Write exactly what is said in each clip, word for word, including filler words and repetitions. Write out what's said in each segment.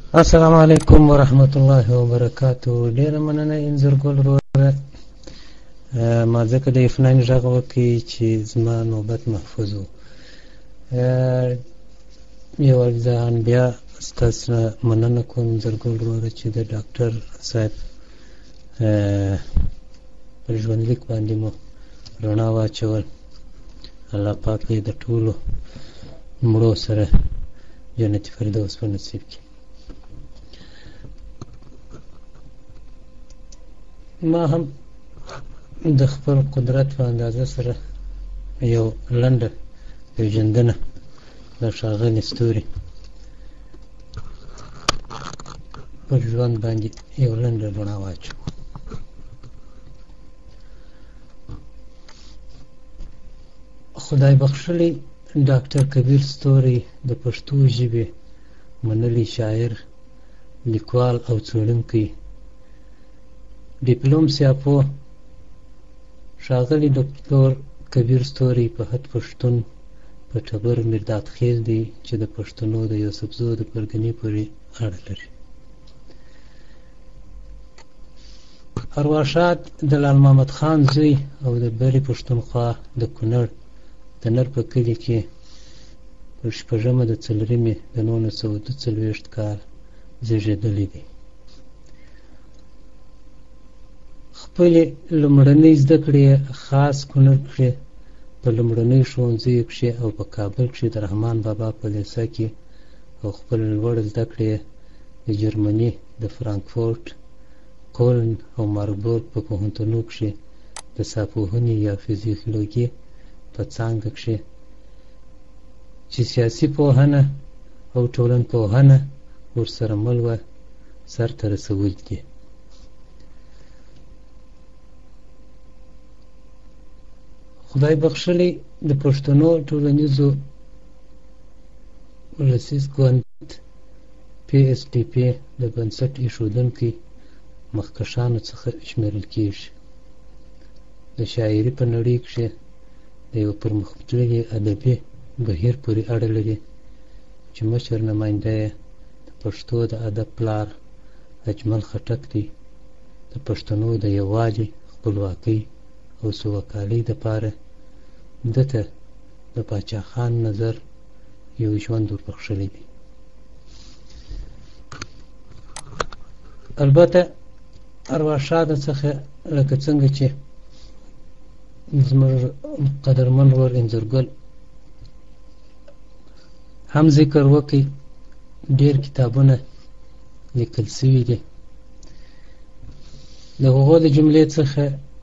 السلام علیکم ورحمت الله وبرکاتو. ډیره مننه انځرګل وروره، ما ځکه د افنان غږ وکړي چې زما نوبت محفوظ و. یو ځان بیا ستاسو نه مننه کوم انځرګل وروره چې د ډاکټر صاحب پر ژوندلیک باندې مو رڼا واچول. الله پاک دې د ټولو مړو سره جنت فردوس په نصیب کړي. ما هم د خپل قدرت په اندازه سره یو لنډه پیژندنه د ښاغلي ستوري پر ژوند باندې یو لنډه رڼا واچوم. خدای بخښلی ډاکټر کبیر ستوري د پښتو ژبې منلی شاعر، لیکوال او څېړونکی، ډیپلوم سیاپوه ښاغلی ډاکټر کبیر ستوري په حد پښتون په ټبر مرداد خیل دی چې د پښتنو د یوسفزو د پرګنې پورې اړه لري. ارواښاد د لال محمد خان زوی او د بري پښتونخوا د کونړ د نر په کلي کې په شپږمه د څلورمې د نولس سوه دوه څلوېښت کال زیږېدلی دی. خپلې لومړنۍ زده کړې خاص کونړ کښې په لومړنیو ښوونځیو کښې او په کابل کښې د رحمان بابا په لیسه کې، او خپل لوړه زده کړې د جرمني د فرانکفورټ، کولن او ماربورګ په پوهنتونونو کښې د ساپوهنې یا فزیولوژي په څانګه کښې چې سیاسي پوهنه او ټولنپوهنه ورسره مل وه سرته رسولي دي. خدای بخښلی د پښتنو ټولنیزو ولسیز ګوند پی اس ډي پي د بنسټ ایښودونکي مخکښانو څخه شمیرل کېږي. د شاعري په نړۍ کښې د یو پرمختللي ادبي بهیر پورې اړه لري چې مشر نماینده یې د پښتو د ادب پلار اجمل خټک دی. د پښتنو د یووالي، خپلواکۍ او سوکالۍ دپاره ده ته د پاچا خان نظر یو ژوند وربخښلی دی. البته ارواښاده څخه لکه څنګه چې زموږ قدرمن ورور انځرګل هم ذکر وکړي، ډېر کتابونه لیکل سوي دي. د هغو د جملې څخه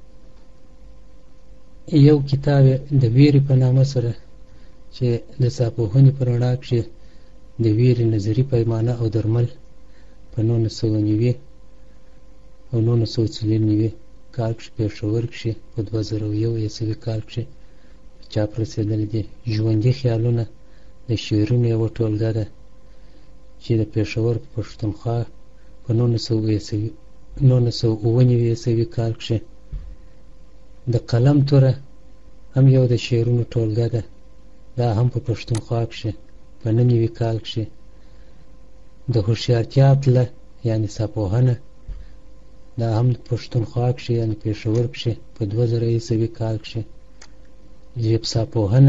یو کتاب د ویرې په نامه سره چې د ساپوهنې په رڼا کښې د ویرې نظري پیمانه او درمل په نولس سوه نوي او نولس سوه څلور نوي کال کښې پېښور کښې په دوه زره یو عیسوي کال کښې چاپ رسېدلی دی. ژوندي خیالونه د شعرونو یوه ټولګه ده چې د پېښور په پښتونخوا په نولس سوه اووه نوي عیسوي کال کښې د قلم توره هم یو د شعرونو ټولګه ده. دا هم په پښتونخوا کښې په نهه نوي کال کښې د هوښیارتیا تله یعنې ساپوهنه، دا هم د پښتونخوا کښې یعنې پېښور کښې په دوه زره عیسوي کال کښې ژب ساپوهنه،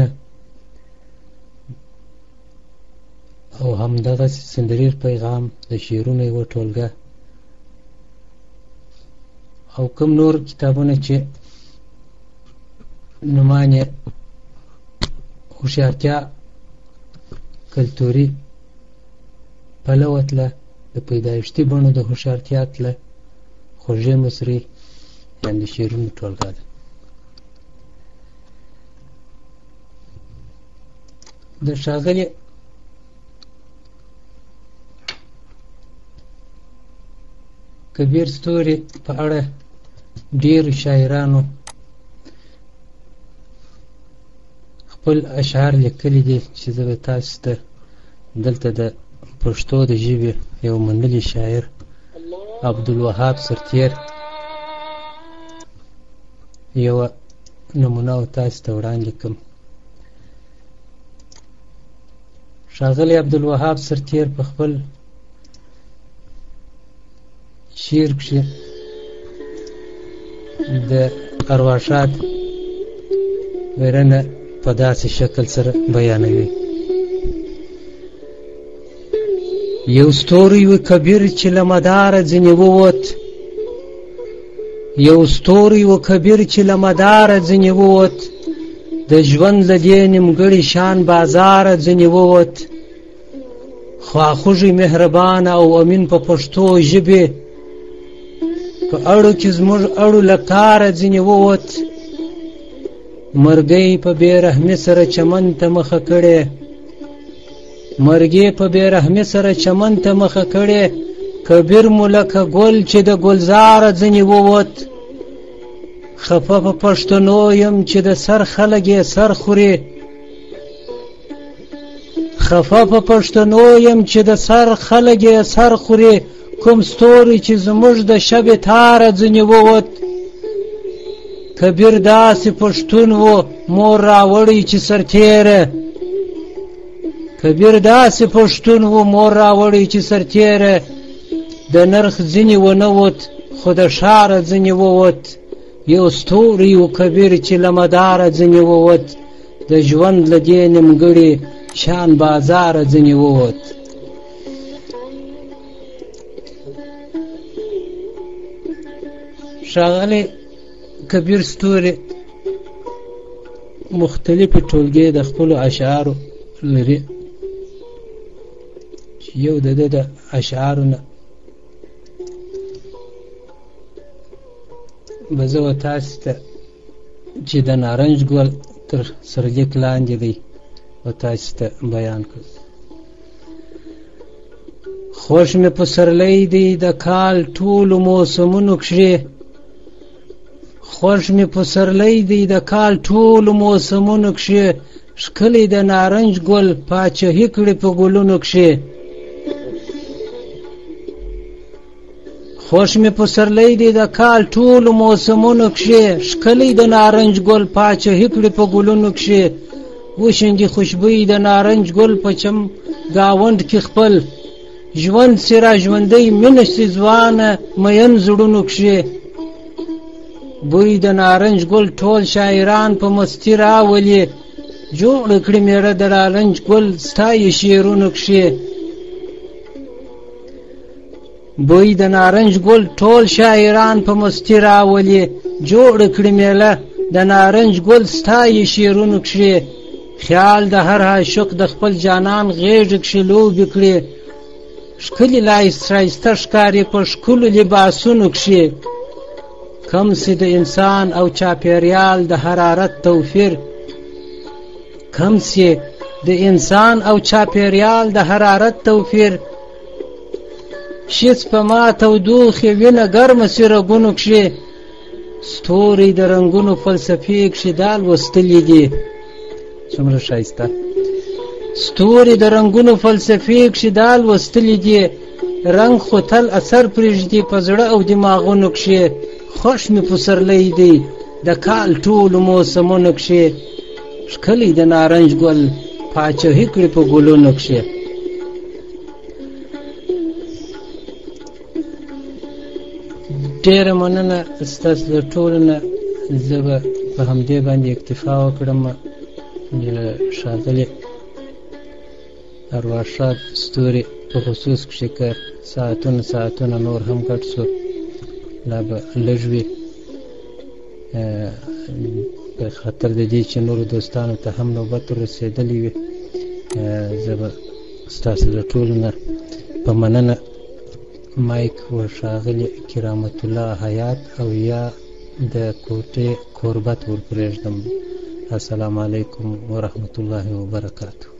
او همدغسې سندریر پیغام د شعرونو یوه ټولګه، او کوم نور کتابونه چې نومان یې هوښیارتیا، کلتوري پلوه تله، د پیدایښتي بڼو د هوښیارتیا تله، خوږې مصري یعنې د شعرونو ټولګه ده. د ښاغلي کبیر ستوري په اړه ډېرو شاعرانو خپل اشعار لیکلي دي چې زه به تاسو ته دلته د پښتو د ژبې یو منلی شاعر عبدالوهاب سرتیر یوه نمونه او تاسو ته وړاندې کړم. ښاغلی عبدالوهاب سرتیر په خپل شعر کښې د ارواښاد ویرنه په داسې شکل سره بیانوي. یو ستوری و کبیر چې له مداره ځینې ووت، یو ستوری و کبیر چې له مداره ځینې ووت، د ژوند له دې نیمګړي شان بازاره ځینې ووت. خواخوږی مهربانه او امین په پښتو ژبې، په اړو کې زموږ اړو له کاره ځینې ووت. مرګی په بې رحمي سره چمن ته مخه کړې، مرګی په بې رحمي سره چمن ته مخه کړې، کبیر مو لکه ګل چې د ګلزاره ځینې ووت. خفه په پښتنو یم چې د سر خلک یې سر خوري، خفه په پښتنو یم چې د سر خلک یې سر خوري، کوم ستوری چې زموږ د شب تاره ځینې ووت. کبیر داسې پښتون و مور راوړی چې سرتیره، کبیر داسې پښتون و مور راوړی چې سرتیره، د نرخ ځینې ونه وت خو د ښاره ځینې ووت. یو ستوری و کبیر چې له مداره ځینې ووت، د ژوند له دې نیمګړي شان بازاره ځینې ووت. ښاغلی کبیر ستوري مختلفې ټولګې د خپلو اشعارو لري چې یو د ده د اشعارو نه به زه و تاسې ته چې د نارنج ګل تر سرلیک لاندې دی و تاسې ته بیان کړ. خوش مې پسرلی دی د کال ټولو موسمونو کښې، خوش مې پسرلی دی د کال ټولو موسمونو کښې، ښکلی د نارنج ګل پاچهي کړې په ګلونو کښې. خوش مې پسرلی دی د کال ټولو موسمونو کښې، ښکلی د نارنج ګل پاچهي کړې په ګلونو کښې. وشیندي خوشبوی د نارنج ګل په چم ګاونډ کې خپل، ژوند سي را ژوندی مینه سي ځوانه مین زړونو کښې. بوی د نارنج ګل ټول شاعران په مستی راولي، جوړ کړي میړه د نارنج ګل ستایي شعرونو کښې. بوی د نارنج ګل ټول شاعران په مستی راولي، جوړ کړي میړه د نارنج ګل ستایي شعرونو کښې. خیال د هر عاشق د خپل جانان غېږ کښې لوبې کړي، ښکلي ښایسته ښکاري په ښکلو لباسونو کښې. کم سي د انسان او چاپیریال د حرارت توفیر، کم سي د انسان او چاپیریال د حرارت توفیر. شي سپما تودوخې وینه ګرمه سي رګونو کښې، ستوري د رنګونو فلسفې کښې دا لوستلي دي. څومره ښایسته ستوري د رنګونو فلسفې کښې دا لوستلي دي، رنګ خو تل اثر پرېږدي په زړه او دماغونو کښې. خوش مې پسرلی دی د کال ټولو موسمونو کښې، ښکلی د نارنج ګل پاچهي کړې په ګلونو کښې. ډېره مننه ستاسو د ټولو نه. زه به په همدې باندې اکتفا وکړم. ښاغلي ارواښاد ستوري په خصوص کښې که ساعتونه ساعتونه نور هم ګډ شو لا به لږ وي، په خاطر د دې چې نورو دوستانو ته هم نوبت ورسېدلی وي. زه به ستاسو د ټولو نه په مننه مایک و ښاغلي کرامت الله حیات او یا د کوټې کوربت ورپرېږدم. السلام علیکم ورحمة الله وبرکاته.